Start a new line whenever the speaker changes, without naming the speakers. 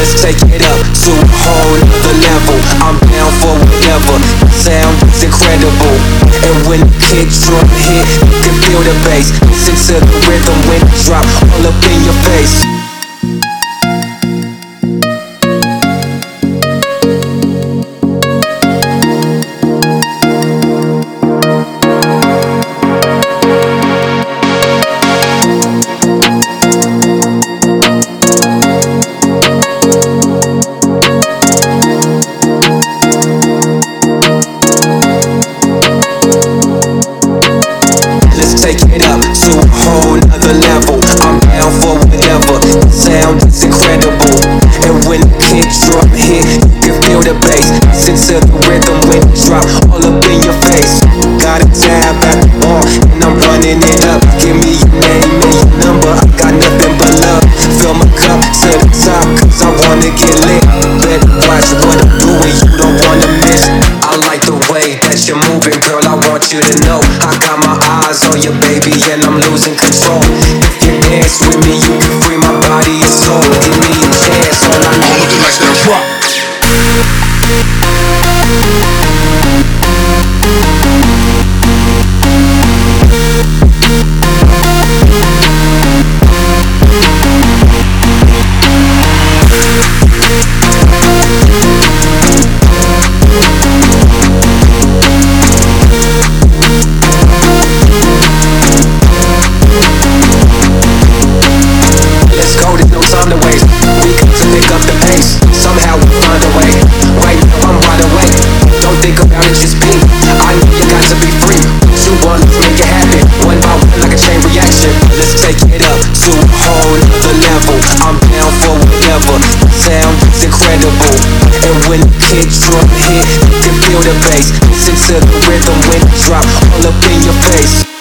Let's take it up to a whole nother level. I'm down for whatever. Sound is incredible. And when the kick drum hit, you can feel the bass. Listen to the rhythm when it drop all up in your face. Take it up to a whole nother level. I'm down for whatever. The sound is incredible. And when the kick drum hit, you can feel the bass. Listen to the rhythm when it drop all up in your face. Got a tab at the bar and I'm running it up. Give me your name and your number, I got nothing but love. Fill my cup to the top, cause I wanna get lit. Better watch what I'm doing, you don't wanna miss. I like the way that you're moving, girl, I want you to know I got my eyes on you, baby, and I'm losing control. If you dance with me, you can free my body and soul. Give me a chance, all I need is like that rock. Time to waste, we got to pick up the pace. Somehow we find a way. Right now I'm wide awake. Don't think about it, just be. I know you got to be free. What you want, let's make it happen. One by one like a chain reaction. Let's take it up to a whole nother level. I'm down for whatever. The sound is incredible. And when the kick drum hit, you can feel the bass. Listen to the rhythm when it drop all up in your face.